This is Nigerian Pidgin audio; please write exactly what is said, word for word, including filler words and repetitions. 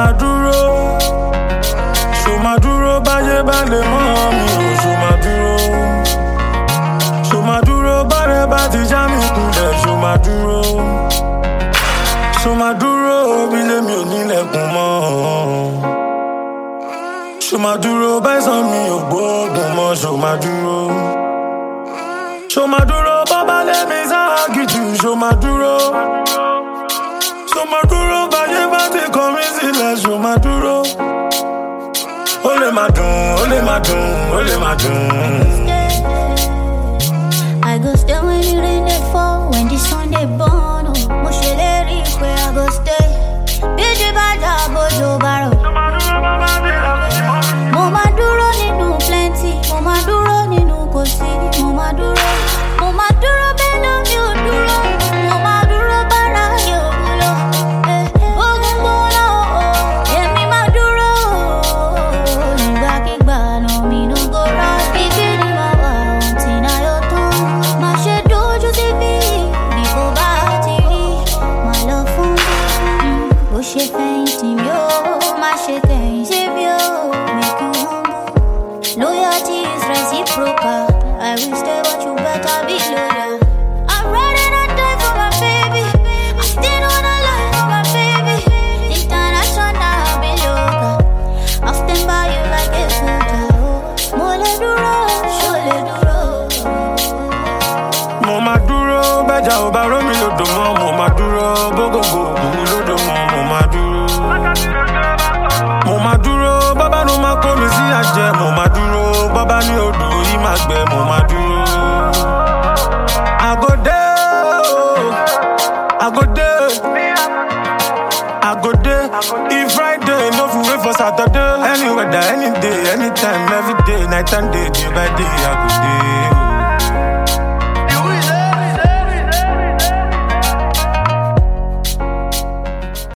máa dúró, ṣó máa dúró báyé bá lè mọ́ mi ò ṣó máa dúró, ṣó máa dúró bárẹ̀ bá ti já mi kulẹ̀ ṣó máa dúró, ṣó máa dúró bí lèmi ò nílẹ̀kùn mọ́, ṣó máa dúró báyìí mi ò gbóògùn mọ́ ṣó máa dúró, ṣó máa dúró bọ́bá lẹ́mi sáàgìtì ṣó máa dúró, ṣó máa dúró báyé bá ti kọ̀ mí sílẹ̀ ṣó máa dúró. Ó lè máa dùn, ó lè máa dùn, ó lè máa dùn. I go stay when the rain dey fall, when the sun dey burn. Oh, mo ṣèlérí pé I go stay. Bíjì bá jà bójú bá rọ̀. Mo máa dúró nínú plenty, mo máa dúró nínú kò sí, mo máa dúró. Mo máa dúró bẹ́ẹ̀ lọ mi ò dúró. Mo máa dúró bára yóò wúlò. Ogun gbóná o, èmi máa dúró. Nígbàkigbà náà mi no go rush. Bíbí ni màá wà ọ̀tí náà yóò tán. Má ṣe dojú sí bí bí kò bá ti rí. Má lọ fún mi, bó ṣe fẹ̀yìntì mi ó. Má ṣe kẹ̀yìn sí mi ó. Make you humble. Loyalty is reciprocal. I will stay, but you better be loyal. I'm ready to die for my baby. I still wanna lie for my baby. International, be local. I'll stand by you like a soldier. Mo lè dúró, ṣó lè dúró. Mo máa dúró bẹ́jà ò bá rómi lódò mọ́, mo máa dúró bógógó ògùn lódò mọ́, mo máa dúró. Mo máa dúró bábá ló máa kó mi sí àjẹ, mo máa dúró bábá ní odò yìí máa gbẹ, mo máa dúró. I go there, I go there, I go there. If Friday, no fit wait for Saturday. Any weather, any day, anytime, every day, night and day, day by day, I go there.